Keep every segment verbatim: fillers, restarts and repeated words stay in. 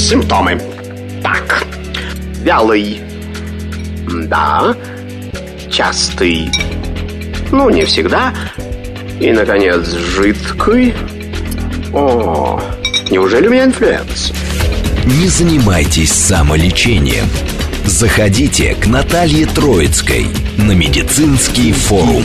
Симптомы. Так, вялый. Да. Частый. Ну, не всегда. И, наконец, жидкий. О, неужели у меня инфлюенс? Не занимайтесь самолечением. Заходите к Наталье Троицкой на медицинский форум.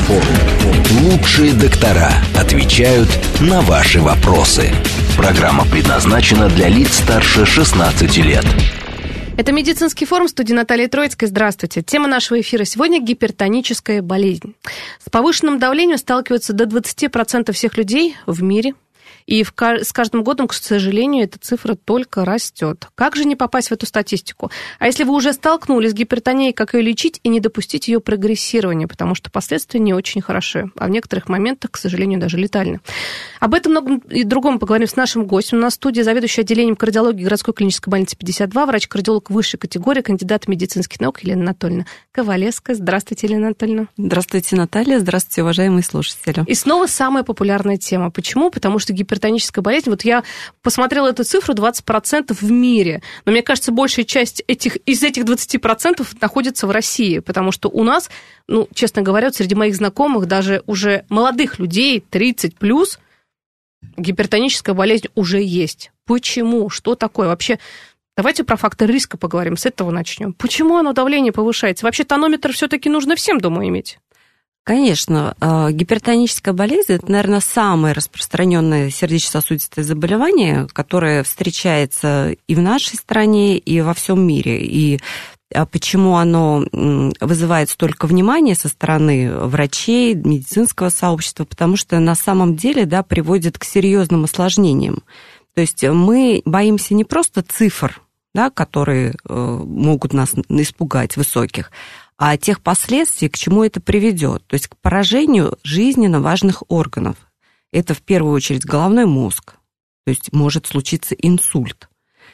Лучшие доктора отвечают на ваши вопросы. Программа предназначена для лиц старше шестнадцати лет. Это медицинский форум, в студии Натальи Троицкой. Здравствуйте. Тема нашего эфира сегодня – гипертоническая болезнь. С повышенным давлением сталкиваются до двадцати процентов всех людей в мире. И в, с каждым годом, к сожалению, эта цифра только растет. Как же не попасть в эту статистику? А если вы уже столкнулись с гипертонией, как ее лечить и не допустить ее прогрессирования? Потому что последствия не очень хороши, а в некоторых моментах, к сожалению, даже летальны. Об этом многом и другом поговорим с нашим гостем. У нас в студии заведующий отделением кардиологии городской клинической больницы пятьдесят два, врач-кардиолог высшей категории, кандидат медицинских наук Елена Анатольевна Ковалевская. Здравствуйте, Елена Анатольевна. Здравствуйте, Наталья. Здравствуйте, уважаемые слушатели. И снова самая популярная тема. Почему? Потому что гипертоническая болезнь, вот я посмотрела эту цифру, двадцать процентов в мире, но мне кажется, большая часть этих, из этих двадцати процентов находится в России, потому что у нас, ну, честно говоря, вот среди моих знакомых, даже уже молодых людей, тридцать плюс, гипертоническая болезнь уже есть. Почему? Что такое? Вообще, давайте про фактор риска поговорим, с этого начнем. Почему оно давление повышается? Вообще, тонометр все-таки нужно всем дома иметь. Конечно, гипертоническая болезнь – это, наверное, самое распространенное сердечно-сосудистое заболевание, которое встречается и в нашей стране, и во всем мире. И почему оно вызывает столько внимания со стороны врачей, медицинского сообщества? Потому что на самом деле, да, приводит к серьезным осложнениям. То есть мы боимся не просто цифр, да, которые могут нас испугать, высоких, а тех последствий, к чему это приведет, то есть к поражению жизненно важных органов. Это в первую очередь головной мозг, то есть может случиться инсульт,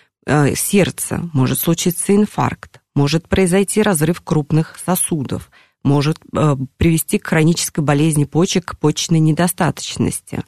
сердце, может случиться инфаркт, может произойти разрыв крупных сосудов, может привести к хронической болезни почек, к почечной недостаточности.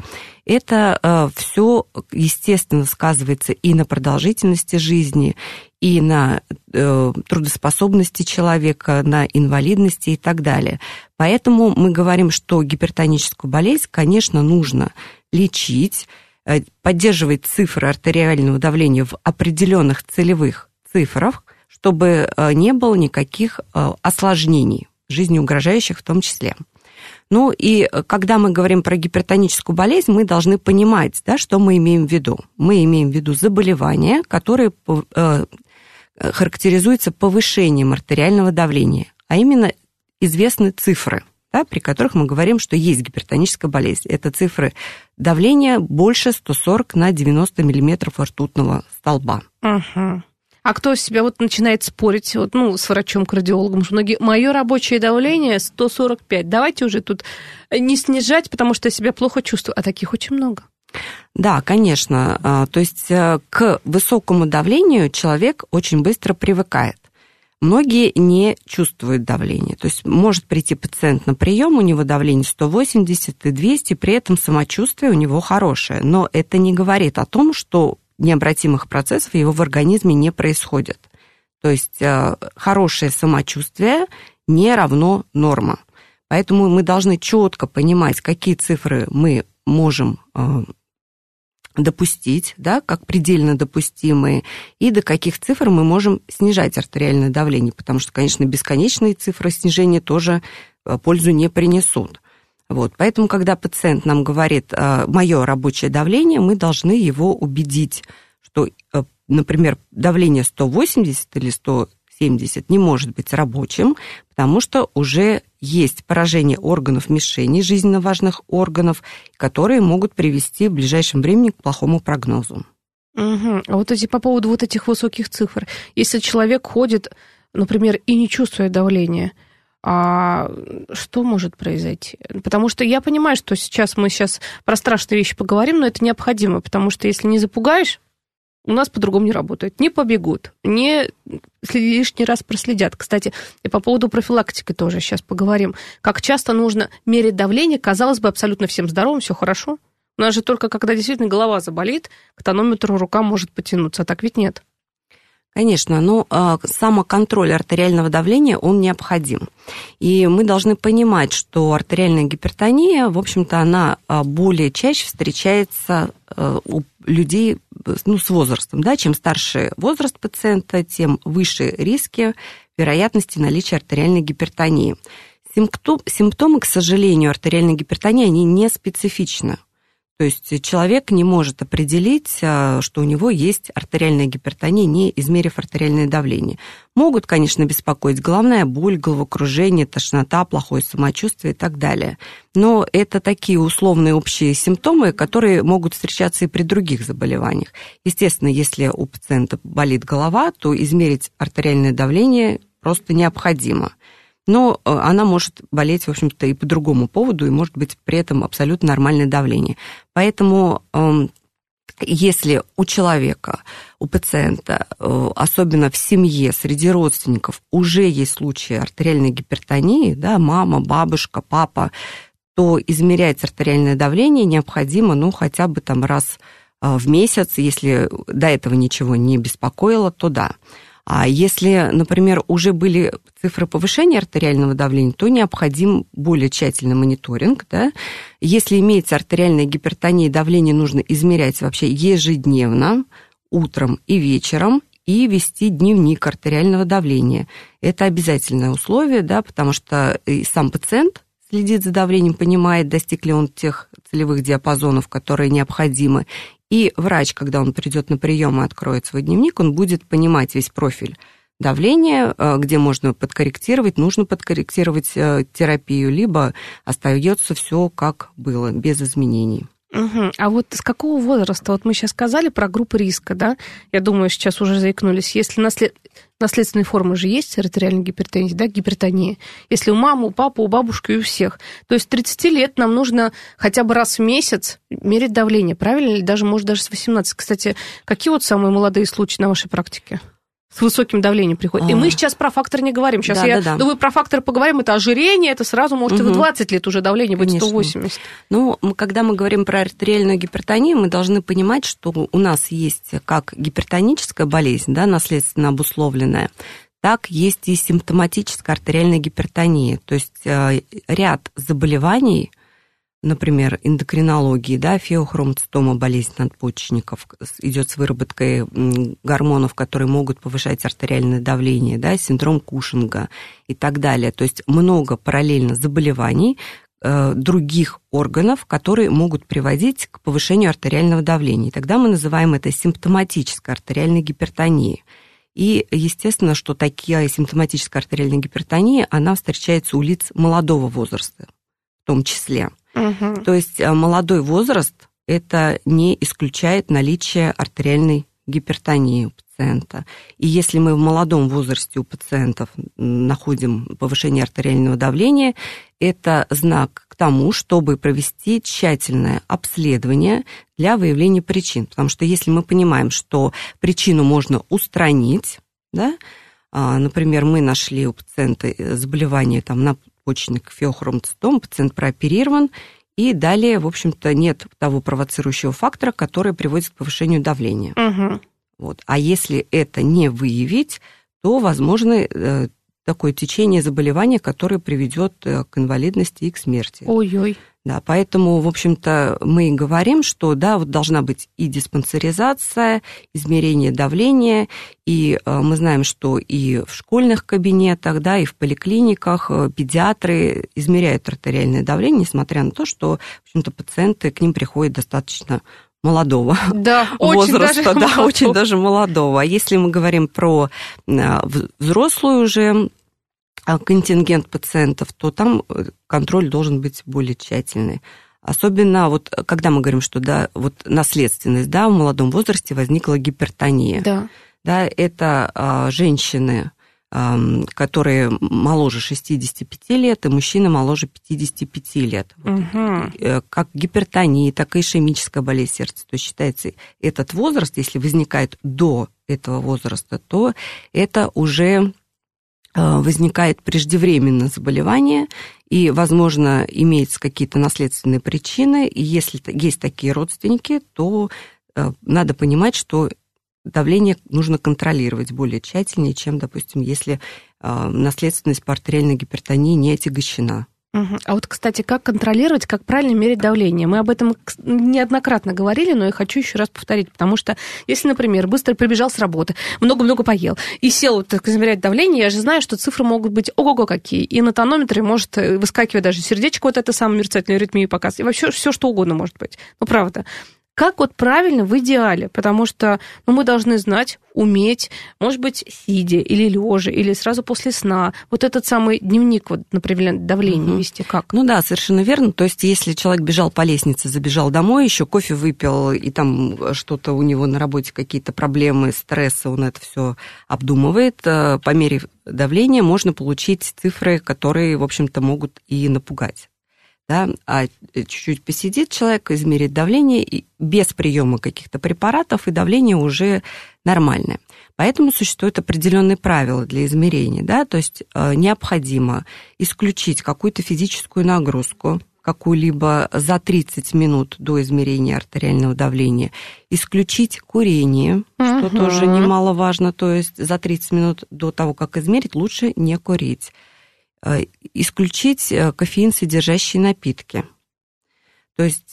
Это все, естественно, сказывается и на продолжительности жизни, и на трудоспособности человека, на инвалидности и так далее. Поэтому мы говорим, что гипертоническую болезнь, конечно, нужно лечить, поддерживать цифры артериального давления в определенных целевых цифрах, чтобы не было никаких осложнений, жизнеугрожающих в том числе. Ну и когда мы говорим про гипертоническую болезнь, мы должны понимать, да, что мы имеем в виду. Мы имеем в виду заболевания, которые э, характеризуются повышением артериального давления, а именно известны цифры, да, при которых мы говорим, что есть гипертоническая болезнь. Это цифры давления больше сто сорок на девяносто миллиметров ртутного столба. Угу. А кто себя вот начинает спорить вот, ну, с врачом-кардиологом, что многие, мое рабочее давление сто сорок пять, давайте уже тут не снижать, потому что я себя плохо чувствую, а таких очень много. Да, конечно, то есть к высокому давлению человек очень быстро привыкает. Многие не чувствуют давление, то есть может прийти пациент на прием, у него давление сто восемьдесят и двести, при этом самочувствие у него хорошее, но это не говорит о том, что необратимых процессов его в организме не происходит. То есть хорошее самочувствие не равно норма. Поэтому мы должны четко понимать, какие цифры мы можем допустить, да, как предельно допустимые, и до каких цифр мы можем снижать артериальное давление, потому что, конечно, бесконечные цифры снижения тоже пользу не принесут. Вот, поэтому, когда пациент нам говорит «моё рабочее давление», мы должны его убедить, что, например, давление сто восемьдесят или сто семьдесят не может быть рабочим, потому что уже есть поражение органов мишени, жизненно важных органов, которые могут привести в ближайшем времени к плохому прогнозу. Угу. А вот эти, по поводу вот этих высоких цифр, если человек ходит, например, и не чувствует давления, а что может произойти? Потому что я понимаю, что сейчас мы сейчас про страшные вещи поговорим, но это необходимо, потому что если не запугаешь, у нас по-другому не работает. Не побегут, не лишний раз проследят. Кстати, и по поводу профилактики тоже сейчас поговорим. Как часто нужно мерить давление, казалось бы, абсолютно всем здоровым, все хорошо. У нас же только когда действительно голова заболит, к тонометру рука может потянуться, а так ведь нет. Конечно, но э, самоконтроль артериального давления, он необходим. И мы должны понимать, что артериальная гипертония, в общем-то, она более чаще встречается э, у людей, ну, с возрастом, да, чем старше возраст пациента, тем выше риски вероятности наличия артериальной гипертонии. Симптом, симптомы, к сожалению, артериальной гипертонии, они не специфичны. То есть человек не может определить, что у него есть артериальная гипертония, не измерив артериальное давление. Могут, конечно, беспокоить головная боль, головокружение, тошнота, плохое самочувствие и так далее. Но это такие условные общие симптомы, которые могут встречаться и при других заболеваниях. Естественно, если у пациента болит голова, то измерить артериальное давление просто необходимо. Но она может болеть, в общем-то, и по другому поводу, и может быть при этом абсолютно нормальное давление. Поэтому если у человека, у пациента, особенно в семье, среди родственников, уже есть случаи артериальной гипертонии, да, мама, бабушка, папа, то измерять артериальное давление необходимо, ну, хотя бы там раз в месяц, если до этого ничего не беспокоило, то да. А если, например, уже были цифры повышения артериального давления, то необходим более тщательный мониторинг. Да? Если имеется артериальная гипертония, давление нужно измерять вообще ежедневно, утром и вечером, и вести дневник артериального давления. Это обязательное условие, да, потому что и сам пациент следит за давлением, понимает, достиг ли он тех целевых диапазонов, которые необходимы. И врач, когда он придет на прием и откроет свой дневник, он будет понимать весь профиль давления, где можно подкорректировать, нужно подкорректировать терапию, либо остается все как было, без изменений. Угу. А вот с какого возраста? Вот мы сейчас сказали про группы риска, да? Я думаю, сейчас уже заикнулись. Если наслед... наследственные формы же есть артериальной гипертонии, да, гипертонии. Если у мамы, у папы, у бабушки и у всех. То есть с тридцати лет нам нужно хотя бы раз в месяц мерить давление, правильно? Или даже, может, даже с восемнадцати. Кстати, какие вот самые молодые случаи на вашей практике? С высоким давлением приходит. А. И мы сейчас про фактор не говорим. Сейчас да, я да, да. думаю, про фактор поговорим. Это ожирение, это сразу может угу. и в двадцать лет уже давление будет сто восемьдесят. Ну, когда мы говорим про артериальную гипертонию, мы должны понимать, что у нас есть как гипертоническая болезнь, да, наследственно обусловленная, так есть и симптоматическая артериальная гипертония. То есть ряд заболеваний, например, эндокринологии, да, феохромоцитома, болезнь надпочечников, идет с выработкой гормонов, которые могут повышать артериальное давление, да, синдром Кушинга и так далее. То есть много параллельно заболеваний э, других органов, которые могут приводить к повышению артериального давления. И тогда мы называем это симптоматической артериальной гипертонией. И естественно, что такая симптоматическая артериальная гипертония, она встречается у лиц молодого возраста в том числе. Угу. То есть молодой возраст это не исключает наличие артериальной гипертонии у пациента. И если мы в молодом возрасте у пациентов находим повышение артериального давления, это знак к тому, чтобы провести тщательное обследование для выявления причин. Потому что если мы понимаем, что причину можно устранить, да, например, мы нашли у пациента заболевание там, на надпочечник феохромоцитом, пациент прооперирован, и далее, в общем-то, нет того провоцирующего фактора, который приводит к повышению давления. Угу. Вот. А если это не выявить, то возможно такое течение заболевания, которое приведет к инвалидности и к смерти. Ой-ой. Да, поэтому, в общем-то, мы и говорим, что да, вот должна быть и диспансеризация, измерение давления, и мы знаем, что и в школьных кабинетах, да, и в поликлиниках педиатры измеряют артериальное давление, несмотря на то, что, в общем-то, пациенты к ним приходят достаточно молодого да, возраста, очень да, молодого. очень даже молодого. А если мы говорим про взрослую уже контингент пациентов, то там контроль должен быть более тщательный. Особенно вот когда мы говорим, что да, вот наследственность, да, в молодом возрасте возникла гипертония. Да. Да, это а, женщины, а, которые моложе шестидесяти пяти лет, и мужчины моложе пятидесяти пяти лет. Угу. Как гипертония, так и ишемическая болезнь сердца. То есть считается, этот возраст, если возникает до этого возраста, то это уже возникает преждевременное заболевание, и, возможно, имеются какие-то наследственные причины, и если есть такие родственники, то надо понимать, что давление нужно контролировать более тщательнее, чем, допустим, если наследственность по артериальной гипертонии не отягощена. Угу. А вот, кстати, как контролировать, как правильно мерить давление? Мы об этом неоднократно говорили, но я хочу еще раз повторить, потому что если, например, быстро прибежал с работы, много-много поел и сел так, измерять давление, я же знаю, что цифры могут быть ого-го какие, и на тонометре может выскакивать даже сердечко, вот это самое мерцательную аритмию показывать, и вообще все что угодно может быть. Ну, правда. Как вот правильно в идеале? Потому что ну, мы должны знать, уметь, может быть, сидя или лежа, или сразу после сна. Вот этот самый дневник, вот, например, давление угу. вести как? Ну да, совершенно верно. То есть, если человек бежал по лестнице, забежал домой, еще кофе выпил, и там что-то у него на работе, какие-то проблемы, стрессы, он это все обдумывает, по мере давления можно получить цифры, которые, в общем-то, могут и напугать. Да, а чуть-чуть посидит человек, измерит давление, и без приема каких-то препаратов, и давление уже нормальное. Поэтому существуют определенные правила для измерения. Да? То есть необходимо исключить какую-то физическую нагрузку, какую-либо за тридцать минут до измерения артериального давления, исключить курение, uh-huh. что тоже немаловажно, то есть за тридцать минут до того, как измерить, лучше не курить. Исключить кофеин, содержащие напитки. То есть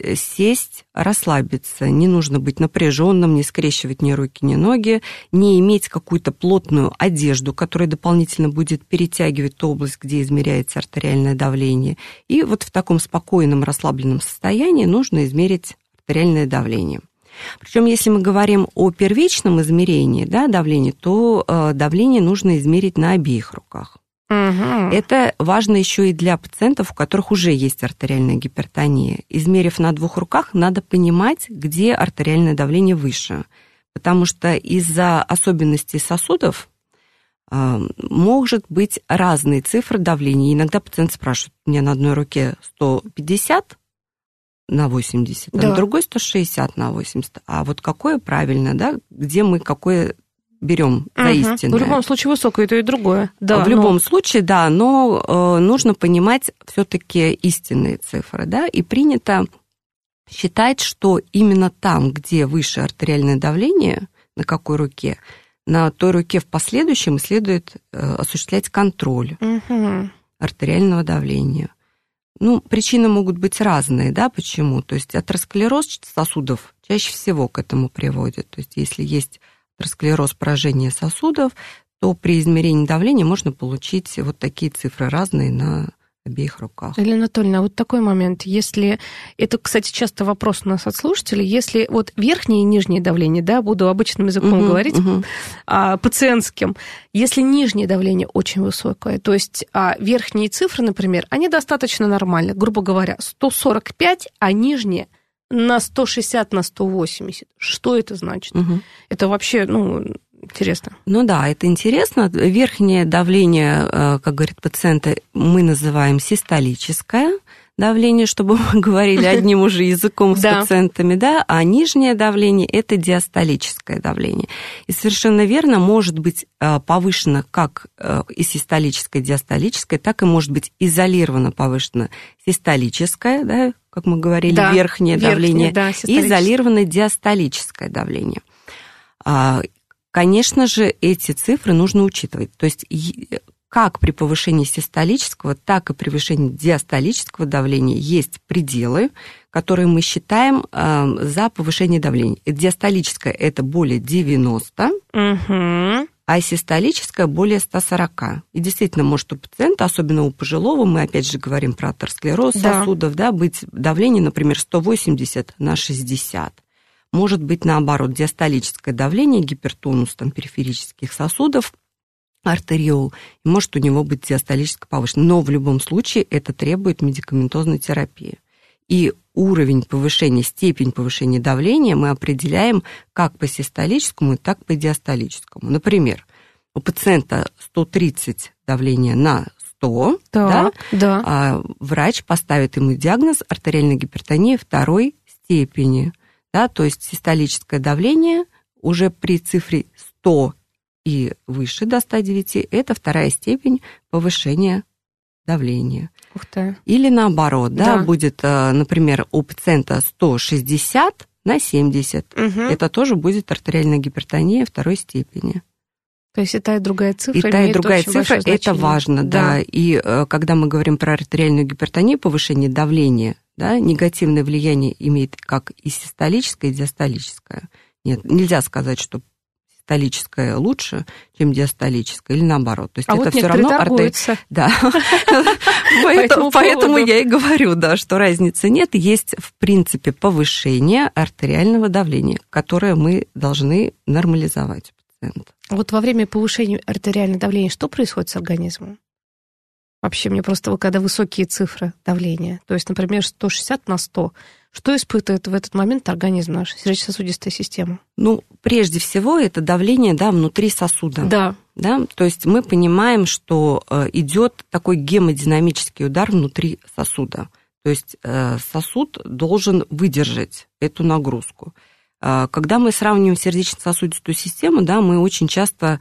сесть, расслабиться, не нужно быть напряженным, не скрещивать ни руки, ни ноги, не иметь какую-то плотную одежду, которая дополнительно будет перетягивать ту область, где измеряется артериальное давление. И вот в таком спокойном, расслабленном состоянии нужно измерить артериальное давление. Причем, если мы говорим о первичном измерении, да, давления, то давление нужно измерить на обеих руках. Угу. Это важно еще и для пациентов, у которых уже есть артериальная гипертония. Измерив на двух руках, надо понимать, где артериальное давление выше. Потому что из-за особенностей сосудов э, может быть разные цифры давления. Иногда пациент спрашивает, у меня на одной руке сто пятьдесят на восемьдесят, да. а на другой сто шестьдесят на восемьдесят. А вот какое правильно, да, где мы какое берем за угу. истинное. В любом случае высокое и то, и другое. Да, в но... любом случае, да, но э, нужно понимать все-таки истинные цифры, да, и принято считать, что именно там, где выше артериальное давление, на какой руке, на той руке в последующем следует э, осуществлять контроль угу. артериального давления. Ну, причины могут быть разные, да, почему? То есть атеросклероз сосудов чаще всего к этому приводит. То есть если есть атеросклероз, поражение сосудов, то при измерении давления можно получить вот такие цифры разные на обеих руках. Елена Анатольевна, вот такой момент. Если, это, кстати, часто вопрос у нас от слушателей, если вот верхнее и нижнее давление, да, буду обычным языком uh-huh, говорить, uh-huh. а, пациентским, если нижнее давление очень высокое, то есть а, верхние цифры, например, они достаточно нормальны, грубо говоря, сто сорок пять, а нижние на сто шестьдесят, на сто восемьдесят. Что это значит? Угу. Это вообще, ну, интересно. Ну да, это интересно. Верхнее давление, как говорит пациент, мы называем систолическое давление, чтобы мы говорили одним уже языком с пациентами, да, а нижнее давление – это диастолическое давление. И совершенно верно, может быть повышено как и систолическое, и диастолическое, так и может быть изолированно повышено систолическое, да, как мы говорили, да, верхнее, верхнее давление, да, и изолированное диастолическое давление. Конечно же, эти цифры нужно учитывать. То есть как при повышении систолического, так и при повышении диастолического давления есть пределы, которые мы считаем э, за повышение давления. Диастолическое – это более девяноста, угу. а систолическое – более ста сорока. И действительно, может у пациента, особенно у пожилого, мы опять же говорим про атеросклероз да. сосудов, да, быть давление, например, сто восемьдесят на шестьдесят. Может быть, наоборот, диастолическое давление, гипертонус там, периферических сосудов, артериол, и может у него быть диастолическое повышено. Но в любом случае это требует медикаментозной терапии. И уровень повышения, степень повышения давления мы определяем как по систолическому, так и по диастолическому. Например, у пациента сто тридцать давление на сто, да, да, да. А врач поставит ему диагноз артериальная гипертония второй степени. Да, то есть систолическое давление уже при цифре сто и выше до ста девяти – это вторая степень повышения давления. Ух ты. Или наоборот, да, да, будет, например, у пациента сто шестьдесят на семьдесят. Угу. Это тоже будет артериальная гипертония второй степени. То есть и та, и другая цифра. И та, и другая цифра, это важно, да. да. И когда мы говорим про артериальную гипертонию, повышение давления, да, негативное влияние имеет как и систолическое, и диастолическое. Нет, нельзя сказать, что систолическое лучше, чем диастолическое, или наоборот. То есть а это вот все равно артериальное. Да. Поэтому я и говорю, да, что разницы нет. Есть, в принципе, повышение артериального давления, которое мы должны нормализовать у пациента. Вот во время повышения артериального давления что происходит с организмом? Вообще, мне просто, когда высокие цифры давления, то есть, например, сто шестьдесят на сто, что испытывает в этот момент организм наш, сердечно-сосудистая система? Ну, прежде всего, это давление, да, внутри сосуда. Да. Да? То есть мы понимаем, что идет такой гемодинамический удар внутри сосуда. То есть сосуд должен выдержать эту нагрузку. Когда мы сравниваем сердечно-сосудистую систему, да, мы очень часто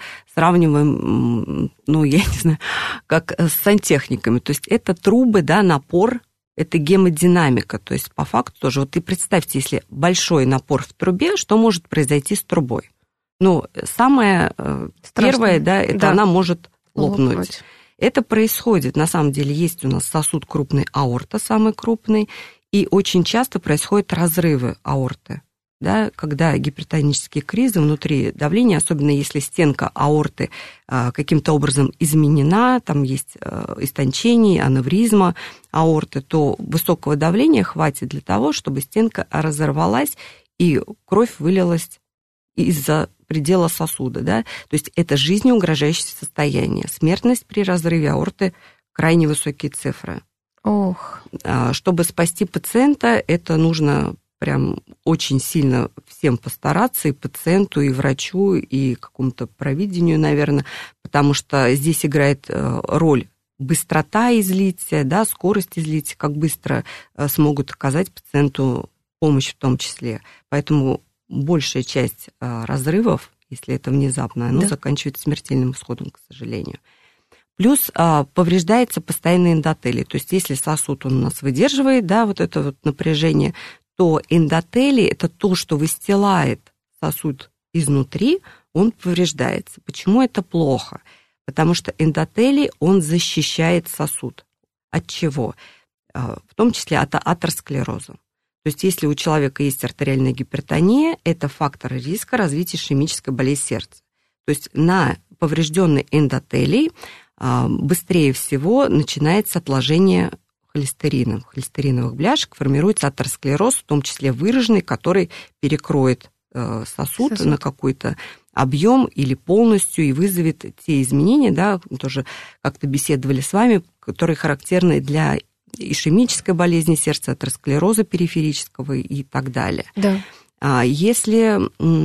сравниваем, ну, я не знаю, как с сантехниками. То есть это трубы, да, напор, это гемодинамика. То есть по факту тоже, вот и представьте, если большой напор в трубе, что может произойти с трубой? Ну, самое Страшно. первое, да, это да. она может лопнуть. лопнуть. Это происходит, на самом деле, есть у нас сосуд крупный, аорта самый крупный, и очень часто происходят разрывы аорты. Да, когда гипертонические кризы внутри давления, особенно если стенка аорты каким-то образом изменена, там есть истончение, аневризма аорты, то высокого давления хватит для того, чтобы стенка разорвалась и кровь вылилась из-за предела сосуда. Да? То есть это жизнеугрожающее состояние. Смертность при разрыве аорты крайне высокие цифры. Ох. Чтобы спасти пациента, это нужно прям очень сильно всем постараться, и пациенту, и врачу, и какому-то провидению, наверное, потому что здесь играет роль быстрота излития, да, скорость излития, как быстро смогут оказать пациенту помощь в том числе. Поэтому большая часть разрывов, если это внезапно, оно да. заканчивается смертельным исходом, к сожалению. Плюс повреждается постоянно эндотелий. То есть если сосуд он у нас выдерживает, да, вот это вот напряжение, то эндотелий – это то, что выстилает сосуд изнутри, он повреждается. Почему это плохо? Потому что эндотелий, он защищает сосуд. От чего? В том числе от атеросклероза. То есть если у человека есть артериальная гипертония, это фактор риска развития ишемической болезни сердца. То есть на поврежденный эндотелий быстрее всего начинается отложение холестерина. В холестериновых бляшек формируется атеросклероз, в том числе выраженный, который перекроет сосуд, сосуд. на какой-то объем или полностью и вызовет те изменения, да, тоже как-то беседовали с вами, которые характерны для ишемической болезни сердца, атеросклероза периферического и так далее. Да. Если,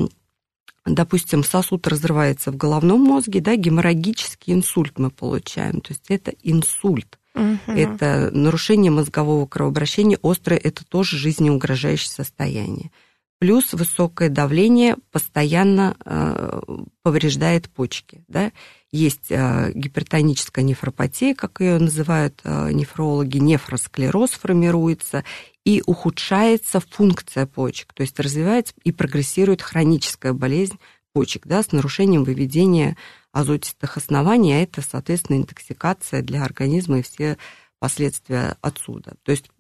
допустим, сосуд разрывается в головном мозге, да, геморрагический инсульт мы получаем, то есть это инсульт. Угу. Это нарушение мозгового кровообращения острое, это тоже жизнеугрожающее состояние. Плюс высокое давление постоянно э, повреждает почки. Да? Есть э, гипертоническая нефропатия, как ее называют э, нефрологи, нефросклероз формируется, и ухудшается функция почек, то есть развивается и прогрессирует хроническая болезнь почек, да, с нарушением выведения азотистых оснований, а это, соответственно, интоксикация для организма и все последствия отсюда. То есть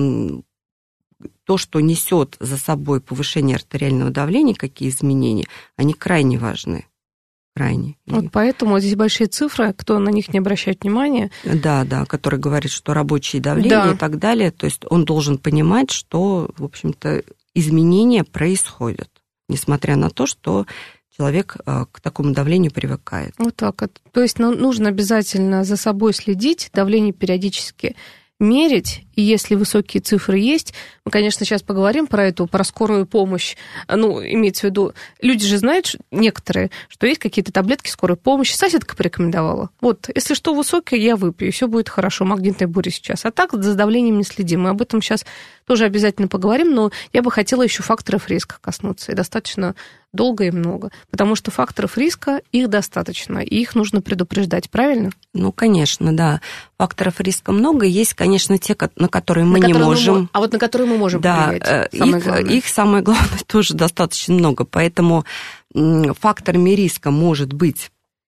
то, что несет за собой повышение артериального давления, какие изменения, они крайне важны. Крайне. Вот поэтому здесь большие цифры, кто на них не обращает внимания. Да, да, который говорит, что рабочее давление да. и так далее. То есть он должен понимать, что, в общем-то, изменения происходят, несмотря на то, что человек к такому давлению привыкает. Вот так. То есть нужно обязательно за собой следить, давление периодически мерить, и если высокие цифры есть, мы, конечно, сейчас поговорим про эту, про скорую помощь, ну, имеется в виду, люди же знают, некоторые, что есть какие-то таблетки скорой помощи, соседка порекомендовала. Вот, если что высокое, я выпью, и все будет хорошо, магнитная буря сейчас. А так за давлением не следим, мы об этом сейчас тоже обязательно поговорим, но я бы хотела еще факторов риска коснуться, и достаточно долго и много, потому что факторов риска, их достаточно, и их нужно предупреждать, правильно? Ну, конечно, да. Факторов риска много. Есть, конечно, те, на которые мы на не которые можем... Мы, а вот на которые мы можем да, повлиять. Самое их, главное. их самое главное тоже достаточно много, поэтому факторами риска может быть,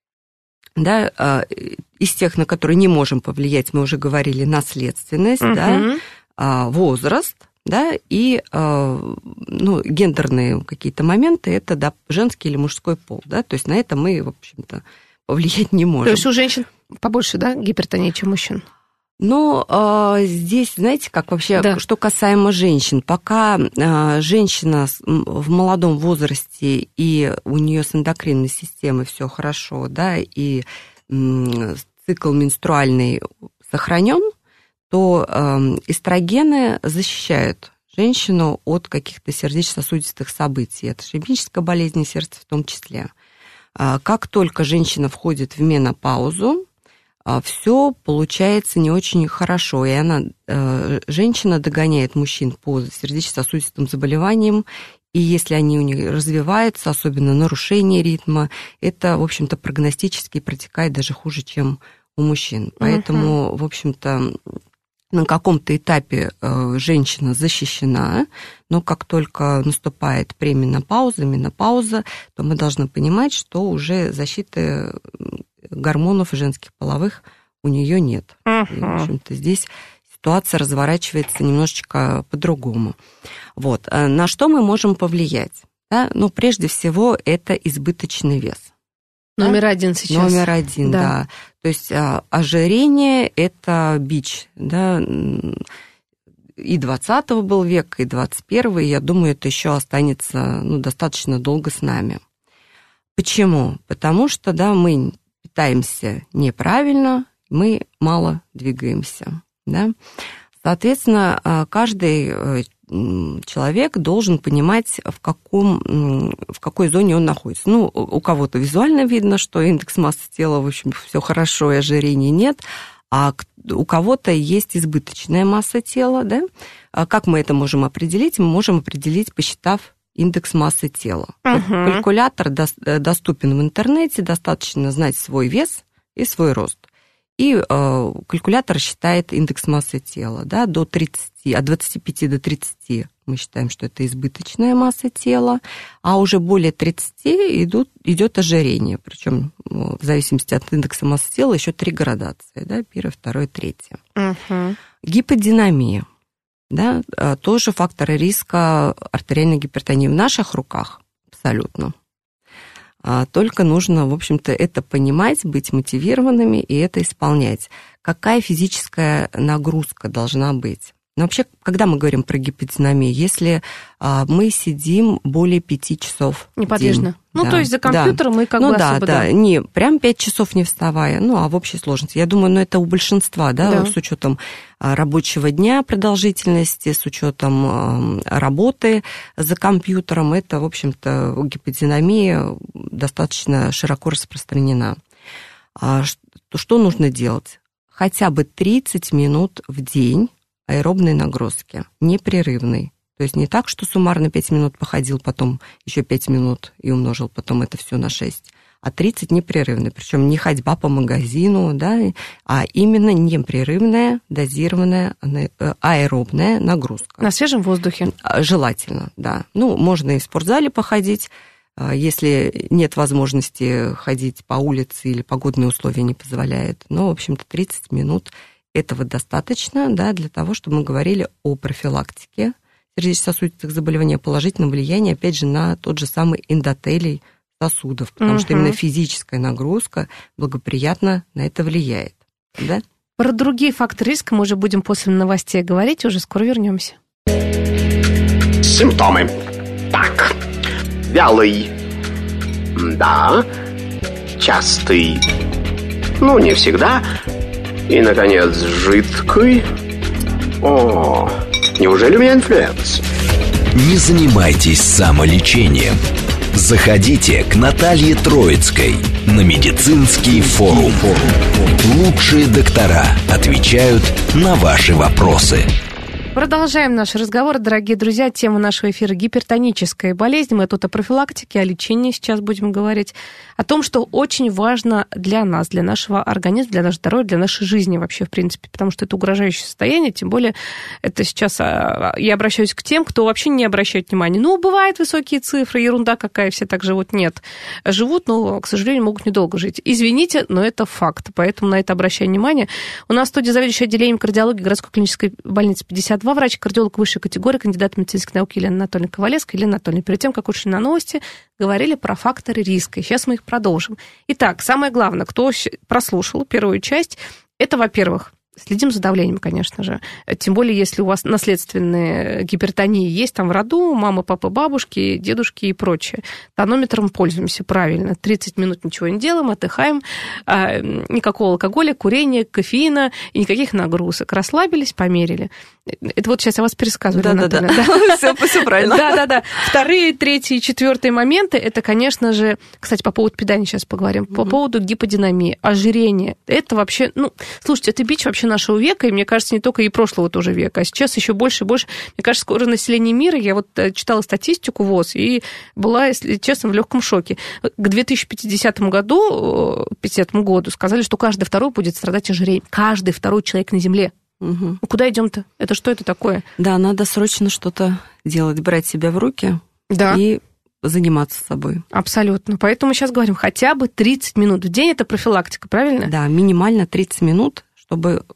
да, из тех, на которые не можем повлиять, мы уже говорили, наследственность, угу. да, возраст, да, и ну, гендерные какие-то моменты, это да, женский или мужской пол, да, то есть на это мы, в общем-то, повлиять не можем. То есть у женщин побольше, да, гипертонии, чем у мужчин? Ну, здесь, знаете, как вообще, да. что касаемо женщин, пока женщина в молодом возрасте, и у нее с эндокринной системой все хорошо, да, и цикл менструальный сохранен, то эстрогены защищают женщину от каких-то сердечно-сосудистых событий, от ишемической болезни сердца в том числе. Как только женщина входит в менопаузу, все получается не очень хорошо, и она, женщина догоняет мужчин по сердечно-сосудистым заболеваниям, и если они у них развиваются, особенно нарушение ритма, это, в общем-то, прогностически протекает даже хуже, чем у мужчин. Поэтому, uh-huh. в общем-то, на каком-то этапе женщина защищена, но как только наступает пременопауза, менопауза, то мы должны понимать, что уже защиты гормонов женских половых у нее нет. Uh-huh. И, в общем-то, здесь ситуация разворачивается немножечко по-другому. Вот. На что мы можем повлиять? Да? Ну, прежде всего, это избыточный вес. Номер да? один сейчас. Номер один, да. да. То есть ожирение – это бич, да, и двадцатого был век, и двадцать первого, и я думаю, это еще останется ну, достаточно долго с нами. Почему? Потому что, да, мы питаемся неправильно, мы мало двигаемся, да. Соответственно, каждый человек должен понимать, в, каком, в какой зоне он находится. Ну, у кого-то визуально видно, что индекс массы тела, в общем, все хорошо, и ожирения нет, а у кого-то есть избыточная масса тела, да? Как мы это можем определить? Мы можем определить, посчитав индекс массы тела. Uh-huh. Калькулятор доступен в интернете, достаточно знать свой вес и свой рост. И э, калькулятор считает индекс массы тела, да, до тридцати, от двадцати пяти до тридцати мы считаем, что это избыточная масса тела, а уже более тридцати идут, идет ожирение, причем в зависимости от индекса массы тела еще три градации, да, первое, второе, третье. Uh-huh. Гиподинамия, да, тоже факторы риска артериальной гипертонии в наших руках абсолютно. Только нужно, в общем-то, это понимать, быть мотивированными и это исполнять. Какая физическая нагрузка должна быть? Но вообще, когда мы говорим про гиподинамию, если мы сидим более пяти часов неподвижно. В день, ну, да, то есть за компьютером да. и как ну, бы да, особо... да, да, не прям пять часов не вставая, ну, а в общей сложности. Я думаю, ну, это у большинства, да, да. с учетом рабочего дня продолжительности, с учетом работы за компьютером, это, в общем-то, гиподинамия достаточно широко распространена. Что нужно делать? Хотя бы тридцать минут в день аэробной нагрузки, непрерывной. То есть не так, что суммарно пять минут походил, потом еще пять минут и умножил потом это все на шесть, а тридцать непрерывной. Причем не ходьба по магазину, да, а именно непрерывная, дозированная аэробная нагрузка. На свежем воздухе? Желательно, да. Ну, можно и в спортзале походить, если нет возможности ходить по улице или погодные условия не позволяют. Но, в общем-то, тридцать минут этого достаточно, да, для того, чтобы мы говорили о профилактике сердечно-сосудистых заболеваний, положительном влиянии, опять же, на тот же самый эндотелий сосудов, потому угу. что именно физическая нагрузка благоприятно на это влияет. Да? Про другие факторы риска мы уже будем после новостей говорить, уже скоро вернемся. Симптомы. Так, вялый, да, частый, ну, не всегда. И, наконец, жидкий. О, неужели у меня инфлюенс? Не занимайтесь самолечением. Заходите к Наталье Троицкой на медицинский форум. Лучшие доктора отвечают на ваши вопросы. Продолжаем наш разговор, дорогие друзья. Тема нашего эфира — гипертоническая болезнь. Мы тут о профилактике, о лечении сейчас будем говорить. О том, что очень важно для нас, для нашего организма, для нашего здоровья, для нашей жизни вообще, в принципе. Потому что это угрожающее состояние. Тем более, это сейчас я обращаюсь к тем, кто вообще не обращает внимания. Ну, бывают высокие цифры, ерунда какая, все так живут. Нет. Живут, но, к сожалению, могут недолго жить. Извините, но это факт. Поэтому на это обращаю внимание. У нас в студии заведующая отделением кардиологии городской клинической больницы пятьдесят два, врач-кардиолог высшей категории, кандидат медицинских наук Елена Анатольевна Ковалевская. Елена Анатольевна, перед тем, как ушли на новости, говорили про факторы риска. И сейчас мы их продолжим. Итак, самое главное, кто прослушал первую часть, это, во-первых, следим за давлением, конечно же. Тем более, если у вас наследственные гипертонии есть там в роду, мамы, папы, бабушки, дедушки и прочее. Тонометром пользуемся правильно. тридцать минут ничего не делаем, отдыхаем. Никакого алкоголя, курения, кофеина и никаких нагрузок. Расслабились, померили. Это вот сейчас я вас пересказываю, Анатольевна. Да-да-да, все, все правильно. Да-да-да. Вторые, третьи, четвертые моменты, это, конечно же, кстати, по поводу питания сейчас поговорим, по поводу гиподинамии, ожирения. Это вообще, ну, слушайте, это бич вообще нашего века, и мне кажется, не только и прошлого тоже века, а сейчас еще больше и больше. Мне кажется, скоро население мира, я вот читала статистику ВОЗ, и была, если честно, в легком шоке. К две тысячи пятидесятому году, пятидесятому году сказали, что каждый второй будет страдать ожирением. Каждый второй человек на Земле. Угу. Ну, куда идем-то? Это что это такое? Да, надо срочно что-то делать, брать себя в руки, да, и заниматься собой. Абсолютно. Поэтому мы сейчас говорим, хотя бы тридцать минут в день, это профилактика, правильно? Да, минимально тридцать минут, чтобы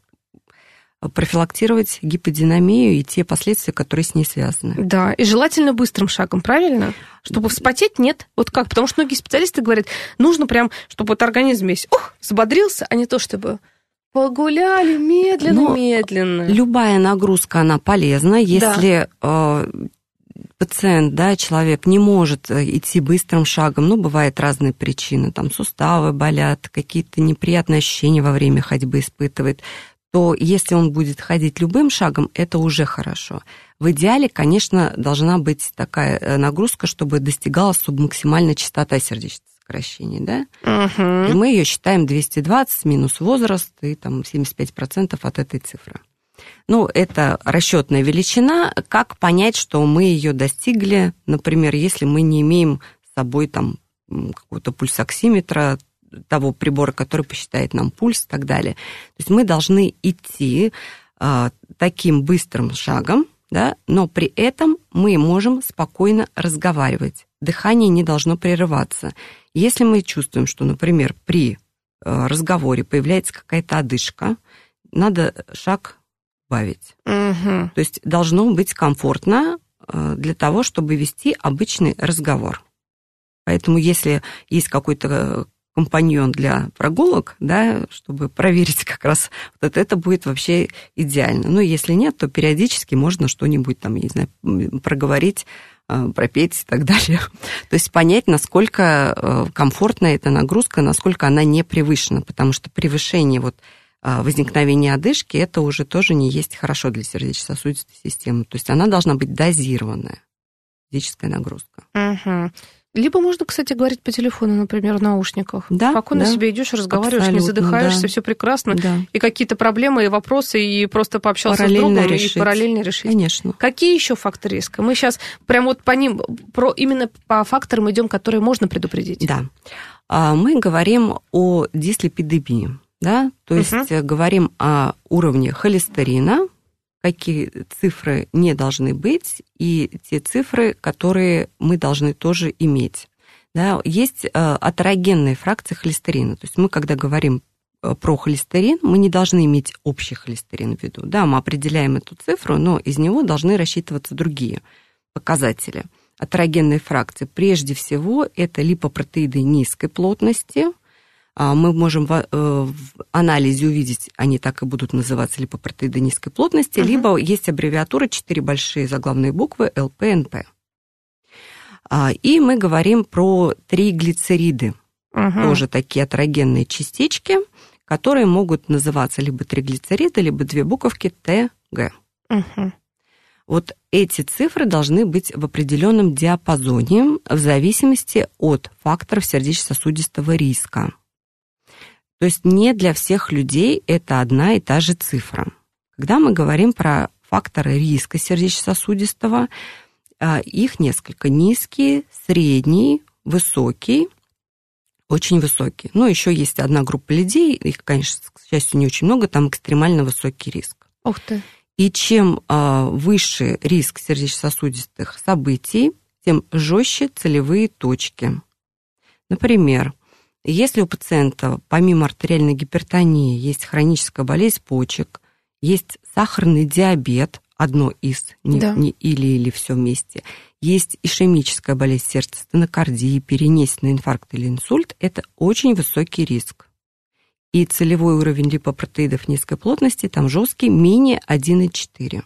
профилактировать гиподинамию и те последствия, которые с ней связаны. Да, и желательно быстрым шагом, правильно? Чтобы вспотеть, нет. Вот как? Потому что многие специалисты говорят, нужно прям, чтобы вот организм весь, ух, взбодрился, а не то, чтобы погуляли медленно-медленно. Любая нагрузка, она полезна, если да. э, пациент, да, человек не может идти быстрым шагом, ну, бывают разные причины, там суставы болят, какие-то неприятные ощущения во время ходьбы испытывает, то если он будет ходить любым шагом, это уже хорошо. В идеале, конечно, должна быть такая нагрузка, чтобы достигалась субмаксимальная частота сердечных сокращений, да? Uh-huh. И мы ее считаем двести двадцать минус возраст и там семьдесят пять процентов от этой цифры. Ну, это расчетная величина. Как понять, что мы ее достигли, например, если мы не имеем с собой там какого-то пульсоксиметра, того прибора, который посчитает нам пульс и так далее. То есть мы должны идти э, таким быстрым шагом, да, но при этом мы можем спокойно разговаривать. Дыхание не должно прерываться. Если мы чувствуем, что, например, при э, разговоре появляется какая-то одышка, надо шаг убавить. Угу. То есть должно быть комфортно э, для того, чтобы вести обычный разговор. Поэтому если есть какой-то компаньон для прогулок, да, чтобы проверить как раз вот это, это будет вообще идеально. Но если нет, то периодически можно что-нибудь там, я не знаю, проговорить, пропеть и так далее. То есть понять, насколько комфортна эта нагрузка, насколько она не превышена, потому что превышение вот возникновения одышки, это уже тоже не есть хорошо для сердечно-сосудистой системы. То есть она должна быть дозированная, физическая нагрузка. Угу. Либо можно, кстати, говорить по телефону, например, в наушниках. Да, спокойно да. себе идешь, разговариваешь, абсолютно, не задыхаешься, да. все прекрасно. Да. И какие-то проблемы, и вопросы, и просто пообщался параллельно с другом, решить. и параллельно решить. Конечно. Какие еще факторы риска? Мы сейчас прям вот по ним, про, именно по факторам идем, которые можно предупредить. Да. Мы говорим о дислипидемии, да, то есть угу. говорим о уровне холестерина, какие цифры не должны быть, и те цифры, которые мы должны тоже иметь. Да, есть атерогенные фракции холестерина. То есть мы, когда говорим про холестерин, мы не должны иметь общий холестерин в виду. Да, мы определяем эту цифру, но из него должны рассчитываться другие показатели. Атерогенные фракции, прежде всего, это липопротеиды низкой плотности. Мы можем в анализе увидеть, они так и будут называться липопротеиды низкой плотности, uh-huh. либо есть аббревиатура, четыре большие заглавные буквы эл пэ эн пэ. И мы говорим про триглицериды, uh-huh. тоже такие атерогенные частички, которые могут называться либо триглицериды, либо две буковки тэ гэ. Uh-huh. Вот эти цифры должны быть в определенном диапазоне в зависимости от факторов сердечно-сосудистого риска. То есть не для всех людей это одна и та же цифра. Когда мы говорим про факторы риска сердечно-сождистого. Их несколько. Низкий, средний, высокий, очень высокий. Но еще есть одна группа людей, их, конечно, к счастью, не очень много, там экстремально высокий риск. Ух ты. И чем выше риск сердечно-сосудистых событий, тем жестче целевые точки. Например, если у пациента помимо артериальной гипертонии есть хроническая болезнь почек, есть сахарный диабет, одно из, не, да. не или или все вместе, есть ишемическая болезнь сердца, стенокардия, перенесенный инфаркт или инсульт, это очень высокий риск. И целевой уровень липопротеидов низкой плотности там жесткий, менее один и четыре.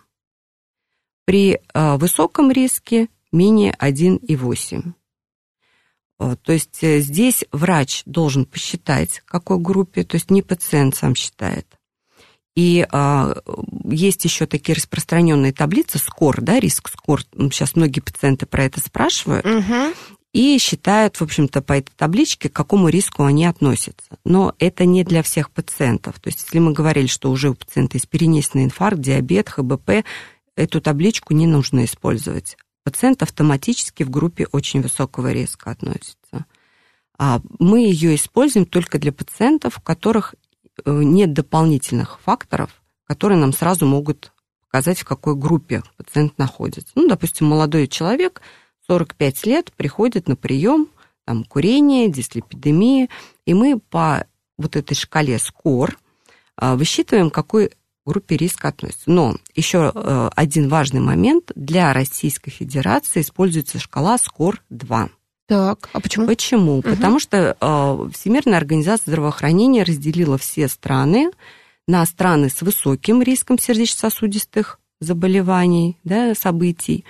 При э, высоком риске менее один и восемь. То есть здесь врач должен посчитать, в какой группе, то есть не пациент сам считает. И а, есть еще такие распространенные таблицы, скор, да, риск скор. Сейчас многие пациенты про это спрашивают. Угу. И считают, в общем-то, по этой табличке, к какому риску они относятся. Но это не для всех пациентов. То есть если мы говорили, что уже у пациента есть перенесенный инфаркт, диабет, ха бэ пэ, эту табличку не нужно использовать. Пациент автоматически в группе очень высокого риска относится. А мы ее используем только для пациентов, у которых нет дополнительных факторов, которые нам сразу могут показать, в какой группе пациент находится. Ну, допустим, молодой человек, сорок пять лет, приходит на прием, там, курение, дислипидемия, и мы по вот этой шкале скор высчитываем, какой группе риска относится. Но еще один важный момент. Для Российской Федерации используется шкала скор два. Так, а почему? Почему? Угу. Потому что э, Всемирная организация здравоохранения разделила все страны на страны с высоким риском сердечно-сосудистых заболеваний, да, событий,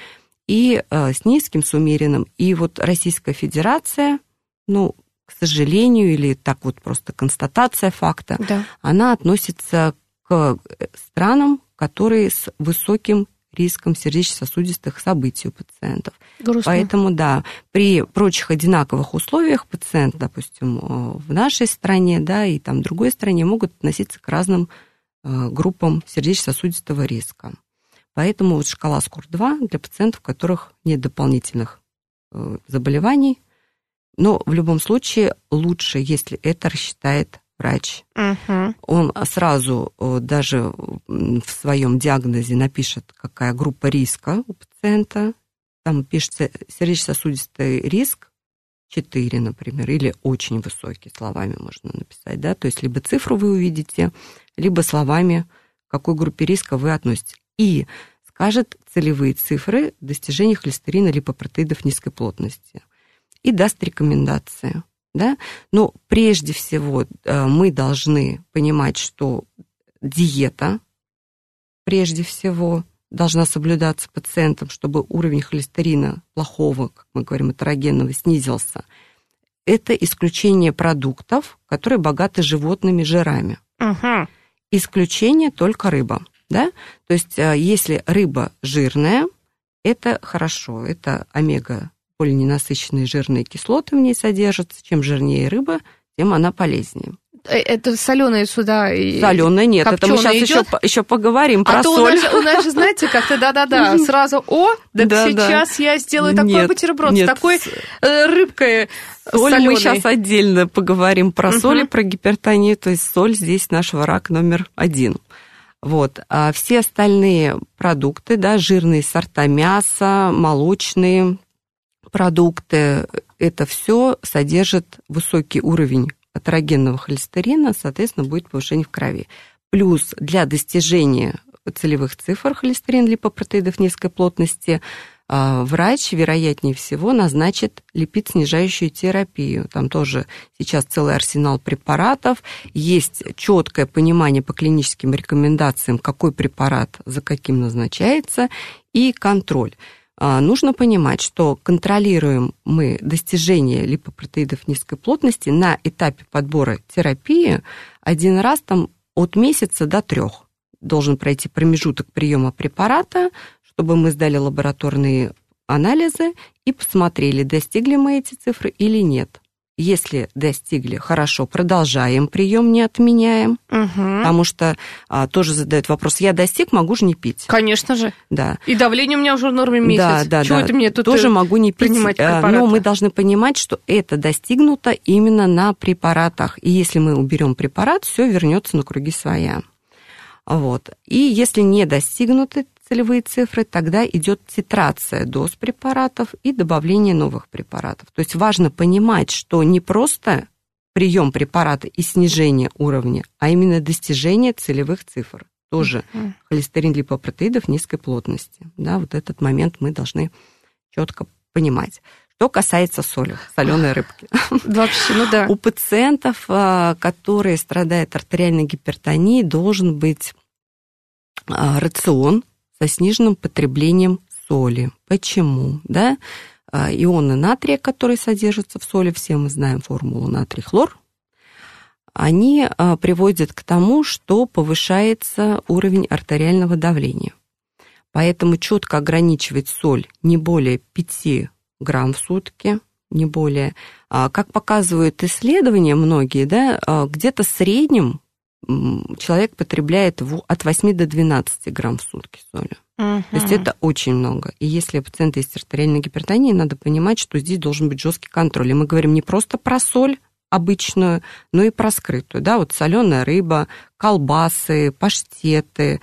и э, с низким, с умеренным. И вот Российская Федерация, ну, к сожалению, или так вот просто констатация факта, да. она относится к странам, которые с высоким риском сердечно-сосудистых событий у пациентов. Грустно. Поэтому, да, при прочих одинаковых условиях пациент, допустим, в нашей стране, да, и там в другой стране могут относиться к разным группам сердечно-сосудистого риска. Поэтому вот шкала скор два для пациентов, у которых нет дополнительных заболеваний. Но в любом случае лучше, если это рассчитает врач. Угу. Он сразу даже в своем диагнозе напишет, какая группа риска у пациента. Там пишется сердечно-сосудистый риск четыре, например, или очень высокий, словами можно написать. Да? То есть либо цифру вы увидите, либо словами, к какой группе риска вы относитесь. И скажет целевые цифры достижения холестерина, липопротеидов низкой плотности. И даст рекомендации. Да? Но прежде всего мы должны понимать, что диета прежде всего должна соблюдаться пациентом, чтобы уровень холестерина плохого, как мы говорим, атерогенного, снизился. Это исключение продуктов, которые богаты животными жирами. Угу. Исключение только рыба. Да? То есть если рыба жирная, это хорошо, это омега полиненасыщенные жирные кислоты в ней содержатся. Чем жирнее рыба, тем она полезнее. Это соленые сюда? Соленые нет, это мы сейчас еще, еще поговорим про а соль. А то у нас, у нас же, знаете, как-то да-да-да, сразу, о, так да, сейчас да. я сделаю такой нет, бутерброд нет. с такой э, рыбкой соль соленой. Мы сейчас отдельно поговорим про угу. соль и про гипертонию, то есть соль здесь наш враг номер один. Вот. А все остальные продукты, да, жирные сорта мяса, молочные продукты, это все содержит высокий уровень атерогенного холестерина, соответственно, будет повышение в крови. Плюс для достижения целевых цифр холестерин, липопротеидов низкой плотности врач, вероятнее всего, назначит липид-снижающую терапию. Там тоже сейчас целый арсенал препаратов. Есть четкое понимание по клиническим рекомендациям, какой препарат за каким назначается, и контроль. Нужно понимать, что контролируем мы достижение липопротеидов низкой плотности на этапе подбора терапии один раз там, от месяца до трех. Должен пройти промежуток приема препарата, чтобы мы сдали лабораторные анализы и посмотрели, достигли мы эти цифры или нет. Если достигли, хорошо, продолжаем прием, не отменяем. Угу. Потому что а, тоже задают вопрос, я достиг, могу же не пить. Конечно же. Да. И давление у меня уже в норме месяц. Да, да, Чего да. это мне тут тоже могу не пить, но мы должны понимать, что это достигнуто именно на препаратах. И если мы уберем препарат, все вернется на круги своя. Вот. И если не достигнуты целевые цифры, тогда идет титрация доз препаратов и добавление новых препаратов. То есть важно понимать, что не просто прием препарата и снижение уровня, а именно достижение целевых цифр. Тоже uh-huh. холестерин липопротеидов низкой плотности. Да, вот этот момент мы должны четко понимать. Что касается соли, соленой рыбки. Вообще, ну да. У пациентов, которые страдают артериальной гипертонией, должен быть рацион со сниженным потреблением соли. Почему? Да? Ионы натрия, которые содержатся в соли, все мы знаем формулу натрий-хлор, они приводят к тому, что повышается уровень артериального давления. Поэтому четко ограничивать соль не более пяти грамм в сутки, не более. Как показывают исследования многие, да, где-то в среднем человек потребляет от восьми до двенадцати грамм в сутки соли. Uh-huh. То есть это очень много. И если у пациента есть артериальная гипертония, надо понимать, что здесь должен быть жесткий контроль. И мы говорим не просто про соль обычную, но и про скрытую. Да, вот соленая рыба, колбасы, паштеты,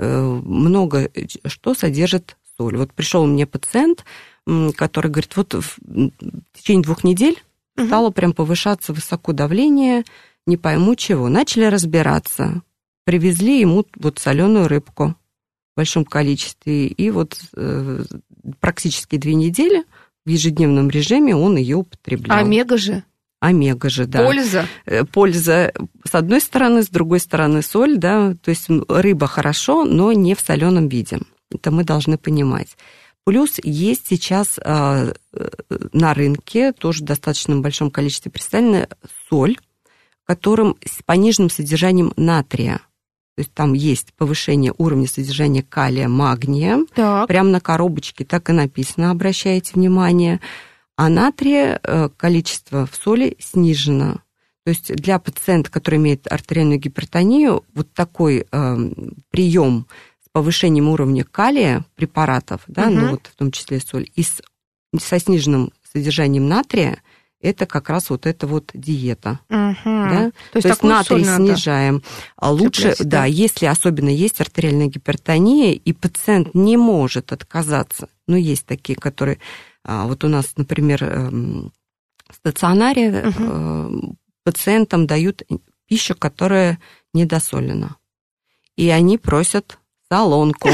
много что содержит соль. Вот пришел мне пациент, который говорит, вот в течение двух недель uh-huh. стало прям повышаться высоко давление, не пойму чего. Начали разбираться. Привезли ему вот соленую рыбку в большом количестве. И вот э, практически две недели в ежедневном режиме он ее употреблял. Омега же? Омега же, да. Польза? Польза с одной стороны, с другой стороны соль, да. То есть рыба хорошо, но не в соленом виде. Это мы должны понимать. Плюс есть сейчас э, на рынке тоже в достаточно большом количестве представлена соль, которым с пониженным содержанием натрия. То есть там есть повышение уровня содержания калия, магния. Так. Прямо на коробочке так и написано, обращайте внимание. А натрия количество в соли снижено. То есть для пациента, который имеет артериальную гипертонию, вот такой э, прием с повышением уровня калия препаратов, да, угу. ну вот в том числе соль, и с, со сниженным содержанием натрия, это как раз вот эта вот диета. Угу. Да? То, То есть натрий снижаем. Лучше, да, да, если особенно есть артериальная гипертония, и пациент не может отказаться. Ну, есть такие, которые... Вот у нас, например, в стационаре угу. пациентам дают пищу, которая недосолена. И они просят солонку.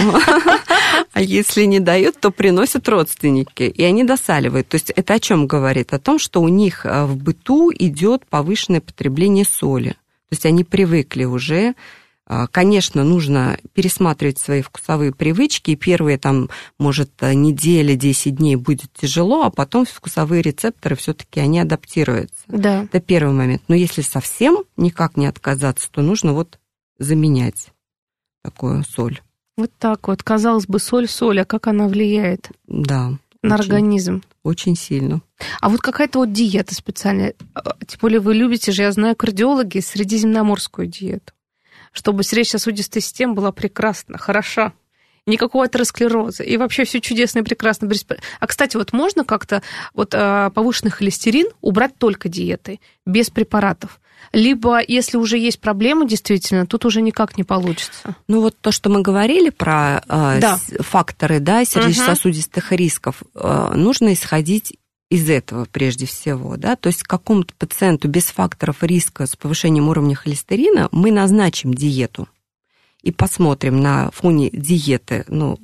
А если не дают, то приносят родственники, и они досаливают. То есть это о чем говорит? О том, что у них в быту идет повышенное потребление соли. То есть они привыкли уже. Конечно, нужно пересматривать свои вкусовые привычки, и первые, там, может, неделя, десять дней будет тяжело, а потом вкусовые рецепторы все-таки они адаптируются. Да. Это первый момент. Но если совсем никак не отказаться, то нужно вот заменять такую соль. Вот так вот. Казалось бы, соль-соль, а как она влияет? Да. На очень, организм? Очень сильно. А вот какая-то вот диета специальная. Тем более вы любите же, я знаю, кардиологи, средиземноморскую диету. Чтобы сердечно-сосудистая система была прекрасна, хороша. Никакого атеросклероза. И вообще все чудесно и прекрасно. А, кстати, вот можно как-то вот повышенный холестерин убрать только диетой, без препаратов? Либо, если уже есть проблемы, действительно, тут уже никак не получится. Ну, вот то, что мы говорили про э, да. факторы, да, сердечно-сосудистых угу. рисков, э, нужно исходить из этого прежде всего, да, то есть какому-то пациенту без факторов риска с повышением уровня холестерина мы назначим диету и посмотрим на фоне диеты, ну,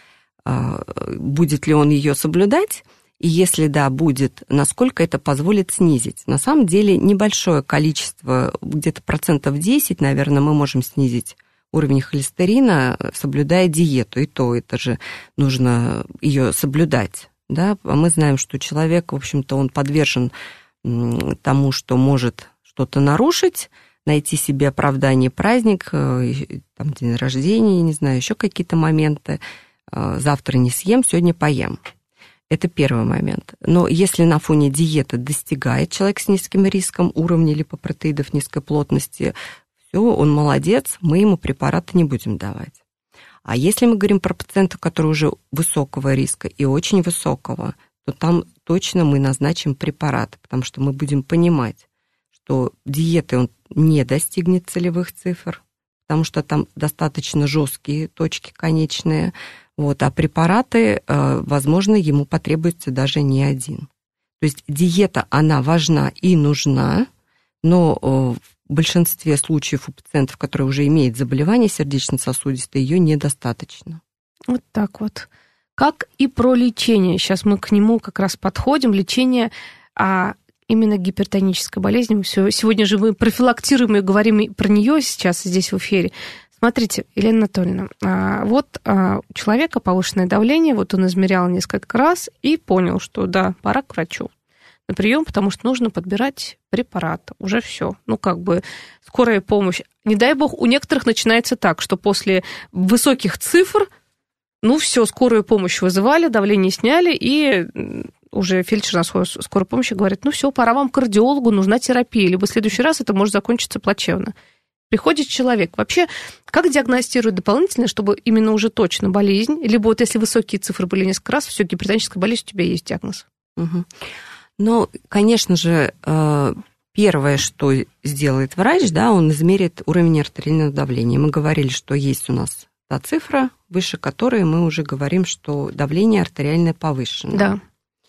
э, будет ли он ее соблюдать. И если да, будет, насколько это позволит снизить. На самом деле небольшое количество, где-то процентов десять, наверное, мы можем снизить уровень холестерина, соблюдая диету. И то это же нужно ее соблюдать. Да? А мы знаем, что человек, в общем-то, он подвержен тому, что может что-то нарушить, найти себе оправдание, праздник, там, день рождения, не знаю, еще какие-то моменты. Завтра не съем, сегодня поем. Это первый момент. Но если на фоне диеты достигает человек с низким риском уровня липопротеидов низкой плотности, все, он молодец, мы ему препараты не будем давать. А если мы говорим про пациентов, которые уже высокого риска и очень высокого, то там точно мы назначим препараты, потому что мы будем понимать, что диеты он не достигнет целевых цифр, потому что там достаточно жесткие точки конечные, вот, а препараты, возможно, ему потребуется даже не один. То есть диета, она важна и нужна, но в большинстве случаев у пациентов, которые уже имеют заболевание сердечно-сосудистое, ее недостаточно. Вот так вот. Как и про лечение. Сейчас мы к нему как раз подходим. Лечение а именно гипертонической болезни. Мы все, сегодня же мы профилактируем и говорим про нее сейчас здесь в эфире. Смотрите, Елена Анатольевна, вот у человека повышенное давление, вот он измерял несколько раз и понял, что да, пора к врачу на прием, потому что нужно подбирать препарат. Уже все. Ну, как бы скорая помощь. Не дай бог, у некоторых начинается так, что после высоких цифр, ну, все, скорую помощь вызывали, давление сняли, и уже фельдшер на скорой помощи говорит, ну, все, пора вам к кардиологу, нужна терапия, либо в следующий раз это может закончиться плачевно. Приходит человек. Вообще, как диагностируют дополнительно, чтобы именно уже точно болезнь, либо вот если высокие цифры были несколько раз, все, гипертоническая болезнь, у тебя есть диагноз? Угу. Ну, конечно же, первое, что сделает врач, да, он измерит уровень артериального давления. Мы говорили, что есть у нас та цифра, выше которой мы уже говорим, что давление артериальное повышено. Да.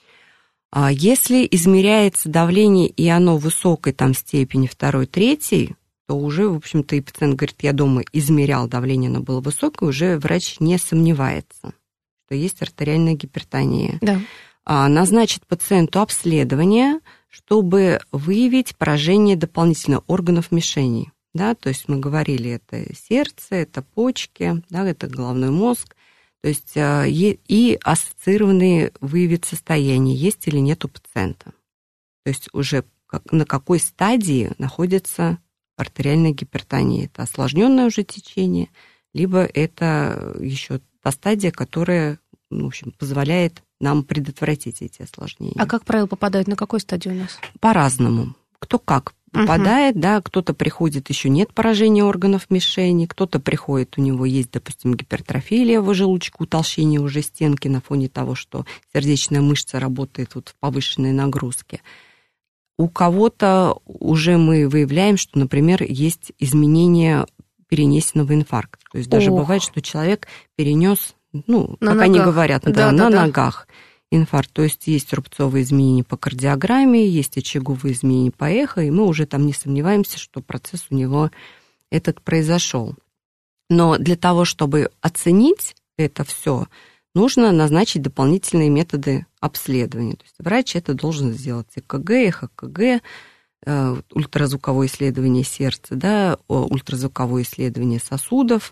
А если измеряется давление, и оно высокой там степени, второй, третьей, то уже, в общем-то, и пациент говорит, я дома измерял давление, оно было высокое, уже врач не сомневается, что есть артериальная гипертония. Да. А назначит пациенту обследование, чтобы выявить поражение дополнительно органов мишеней. Да, то есть мы говорили, это сердце, это почки, да, это головной мозг. То есть и ассоциированные выявить состояния, есть или нет у пациента. То есть уже на какой стадии находится артериальная гипертония. Это осложненное уже течение, либо это еще та стадия, которая, ну, в общем, позволяет нам предотвратить эти осложнения. А как правило попадают на какой стадии у нас? По-разному. Кто как попадает, угу. да, кто-то приходит, еще нет поражения органов мишени, кто-то приходит, у него есть, допустим, гипертрофия левого желудочка, утолщение уже стенки на фоне того, что сердечная мышца работает вот в повышенной нагрузке. У кого-то уже мы выявляем, что, например, есть изменение перенесенного инфаркта. То есть даже Ох. бывает, что человек перенес, ну, на как ногах. Они говорят, да, да, на да, ногах инфаркт. То есть есть рубцовые изменения по кардиограмме, есть очаговые изменения по эхо, и мы уже там не сомневаемся, что процесс у него этот произошел. Но для того, чтобы оценить это все, нужно назначить дополнительные методы обследования. То есть врач это должен сделать ЭКГ, ЭХКГ, ультразвуковое исследование сердца, да, ультразвуковое исследование сосудов,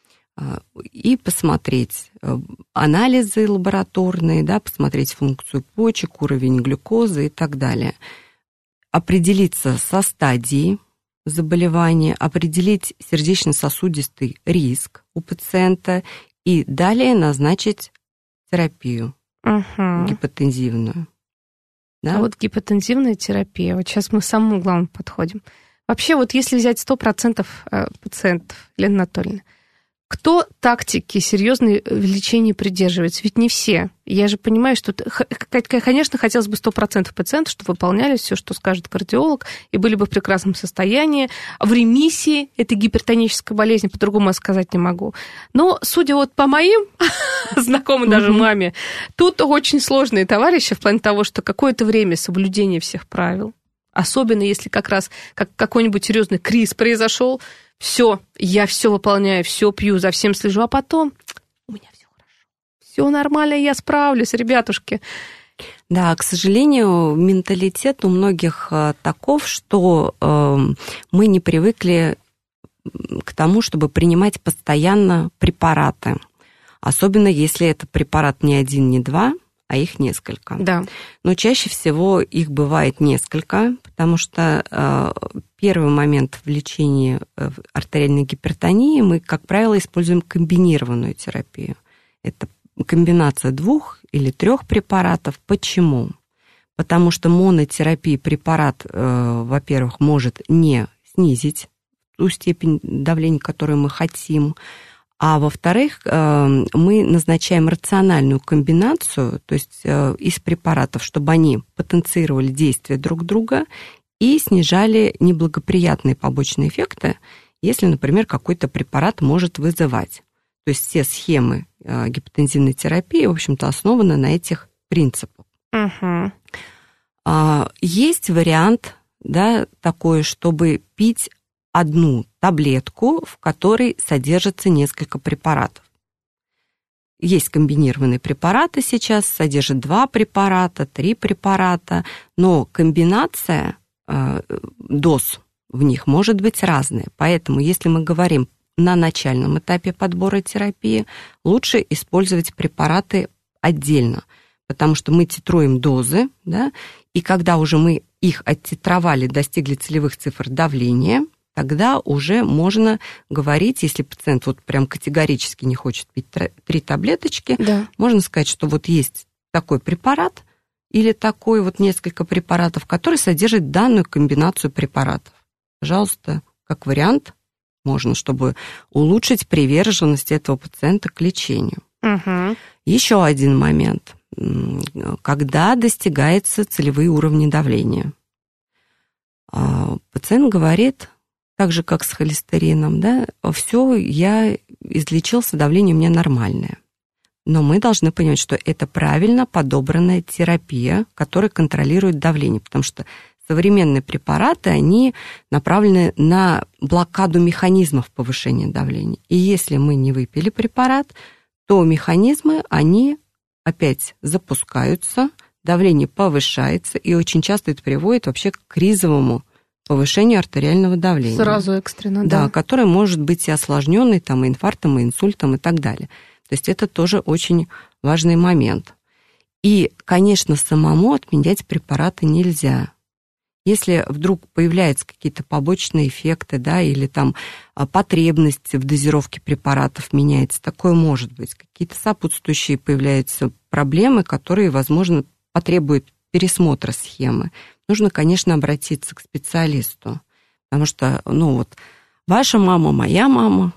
и посмотреть анализы лабораторные, да, посмотреть функцию почек, уровень глюкозы и так далее. Определиться со стадией заболевания, определить сердечно-сосудистый риск у пациента и далее назначить терапию угу. гипотензивную. Да? А вот гипотензивная терапия, вот сейчас мы к самому главному подходим. Вообще, вот если взять сто процентов пациентов, Елена Анатольевна, кто тактики серьезной в лечении придерживается? Ведь не все. Я же понимаю, что, конечно, хотелось бы сто процентов пациентов, чтобы выполняли все, что скажет кардиолог, и были бы в прекрасном состоянии, в ремиссии этой гипертонической болезни, по-другому я сказать не могу. Но, судя вот по моим знакомым даже маме, тут очень сложные товарищи в плане того, что какое-то время соблюдение всех правил, особенно если как раз как какой-нибудь серьезный криз произошел, все, я все выполняю, все пью, за всем слежу, а потом у меня все хорошо, все нормально, я справлюсь, ребятушки. Да, к сожалению, менталитет у многих таков, что э, мы не привыкли к тому, чтобы принимать постоянно препараты, особенно если это препарат не один, не два, а их несколько. Да. Но чаще всего их бывает несколько, потому что э, первый момент в лечении артериальной гипертонии мы, как правило, используем комбинированную терапию. Это комбинация двух или трех препаратов. Почему? Потому что монотерапия препарат, э, во-первых, может не снизить ту степень давления, которую мы хотим, а во-вторых, э, мы назначаем рациональную комбинацию, то есть э, из препаратов, чтобы они потенцировали действие друг друга и снижали неблагоприятные побочные эффекты, если, например, какой-то препарат может вызывать. То есть все схемы э, гипотензивной терапии, в общем-то, основаны на этих принципах. Угу. А, есть вариант, да, такой, чтобы пить одну таблетку, в которой содержится несколько препаратов. Есть комбинированные препараты сейчас, содержат два препарата, три препарата, но комбинация э, доз в них может быть разная. Поэтому, если мы говорим на начальном этапе подбора терапии, лучше использовать препараты отдельно, потому что мы титруем дозы, да, и когда уже мы их оттитровали, достигли целевых цифр давления, тогда уже можно говорить, если пациент вот прям категорически не хочет пить три таблеточки, да. можно сказать, что вот есть такой препарат или такой вот несколько препаратов, который содержит данную комбинацию препаратов. Пожалуйста, как вариант, можно, чтобы улучшить приверженность этого пациента к лечению. Угу. Еще один момент. Когда достигаются целевые уровни давления. Пациент говорит, так же, как с холестерином, да, все, я излечился, давление у меня нормальное. Но мы должны понимать, что это правильно подобранная терапия, которая контролирует давление, потому что современные препараты, они направлены на блокаду механизмов повышения давления. И если мы не выпили препарат, то механизмы, они опять запускаются, давление повышается, и очень часто это приводит вообще к кризовому повышению артериального давления. Сразу экстренно, да. Да, которое может быть и осложненной там, и инфарктом, и инсультом, и так далее. То есть это тоже очень важный момент. И, конечно, самому отменять препараты нельзя. Если вдруг появляются какие-то побочные эффекты, да, или там потребность в дозировке препаратов меняется, такое может быть. Какие-то сопутствующие появляются проблемы, которые, возможно, потребуют пересмотра схемы. Нужно, конечно, обратиться к специалисту, потому что, ну вот, ваша мама, моя мама,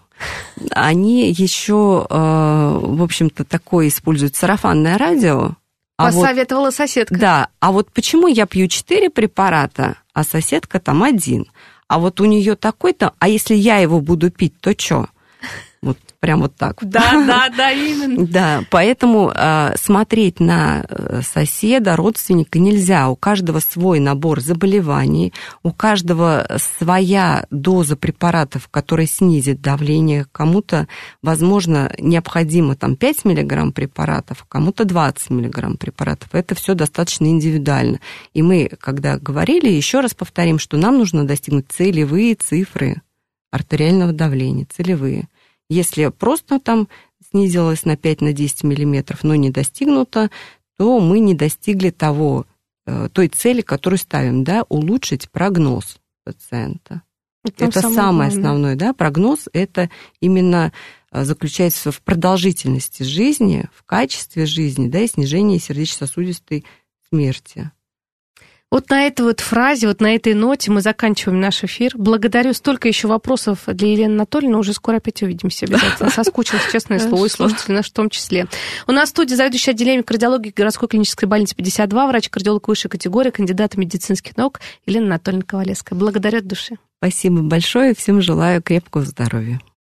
они еще, в общем-то, такое используют сарафанное радио. А Посоветовала вот, соседка. Да, а вот почему я пью четыре препарата, а соседка там один? А вот у нее такой-то, а если я его буду пить, то что? Вот прям вот так. Да, да, да, именно. Да, поэтому э, смотреть на соседа, родственника нельзя. У каждого свой набор заболеваний, у каждого своя доза препаратов, которая снизит давление. Кому-то, возможно, необходимо там пять миллиграмм препаратов, кому-то двадцать миллиграмм препаратов. Это все достаточно индивидуально. И мы, когда говорили, еще раз повторим, что нам нужно достигнуть целевые цифры артериального давления, целевые. Если просто там снизилось на пять-десять миллиметров, но не достигнуто, то мы не достигли того, той цели, которую ставим, да, улучшить прогноз пациента. Это, это самое, самое основное, да, прогноз, это именно заключается в продолжительности жизни, в качестве жизни, да, и снижении сердечно-сосудистой смерти. Вот на этой вот фразе, вот на этой ноте мы заканчиваем наш эфир. Благодарю. Столько еще вопросов для Елены Анатольевны. Уже скоро опять увидимся обязательно. Соскучилась, честное слово, и слушатели наши в том числе. У нас в студии заведующая отделением кардиологии городской клинической больницы пятьдесят два, врач-кардиолог высшей категории, кандидат медицинских наук Елена Анатольевна Ковалевская. Благодарю от души. Спасибо большое. Всем желаю крепкого здоровья.